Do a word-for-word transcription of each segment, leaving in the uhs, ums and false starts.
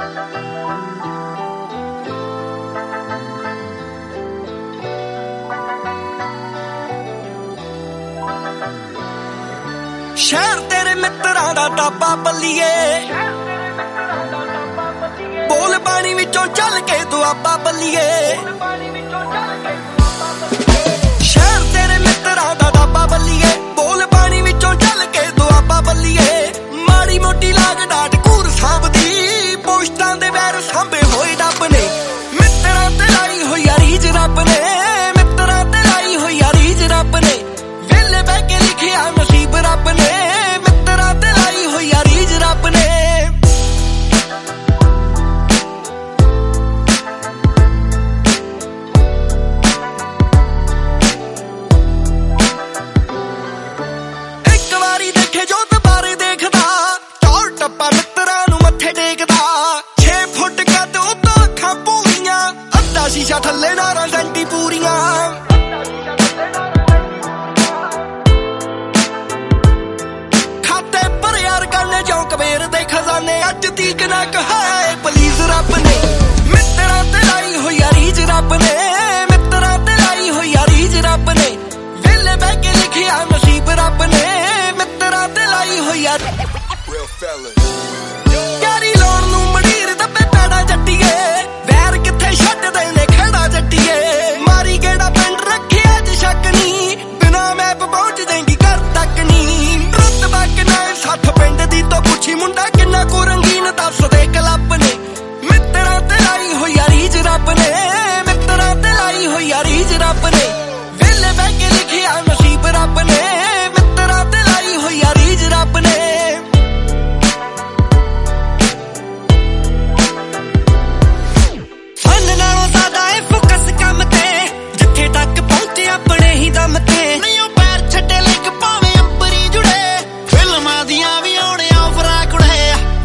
शहर तेरे मित्रां दा ढाबा बल्लिए, बोल पानी विचों चल के दुआबा बल्लिए। शहर तेरे मित्रां दा ढाबा बल्लिए, बोल पानी विचों चल के दुआबा बल्लिए। माड़ी मोटी लाग डाट कूर सांभदी, पोस्टां दे वैर सांभे होए डब ने। मित्रां ते लाई होई आ रीझ रब ने, मित्रां ते लाई होई आ रीझ रब ने। वेले बह के लिखिया नसीब रब ने, मित्रां ते लाई होई आ रीझ रब ने। एक वारी देखे जो दोबारे देखदा, चौल टप्पा मित्रां नूं मत्थे टेकदा। छे फुट कद उतों अखां पूरियां, अद्धा शीशा थल्ले नारां सेंटी पूरियां। जो कबेर दे खजाने अज तक ना कहाए प्लीज रब ने। मित्रां ते लाई होई आ रीझ रब ने, मित्रां ते लाई होई आ रीझ रब ने। वेले बह के लिखिया नसीब रब ने, मित्रां ते लाई होई आ। यारी लोड़ नूं मड़ीर दब्बे पैड़ा जट्टीए, वैर किथे छड्डदे ने खड़ा जट्टीए। मारी गेड़ा पिंड रखे अज शक नी, बिना मैप पहुंच देंगी घर तक नी। रुतबा किन्ना सठ पिंड दी तो पुछी, मुंडा किन्ना को रंगीन दस दे क्लब ने। मित्रां ते लाई होई आ रीझ रब ने, मित्रां ते लाई होई आ रीझ रब ने। वेले बह के लिखिया नसीब रब ने, मित्रां ते लाई होई आ रीझ रब ने। फन नालों ज़्यादा है फोकस कम ते, जिथे तक पहुंचे अपने ही दम ते। नहीं ओ पैर छड्डे लेक भावें अंबरी जुड़े, फिल्मां दियां भी आउणे ऑफरां कुड़े।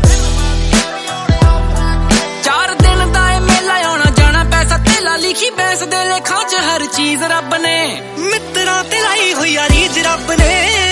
चार दिन दा ए मेला आउणा जाना, पैसा तेला लिखी बैंस दे लेखां च हर चीज रब ने। मित्रां ते लाई होई आ रीझ रब ने।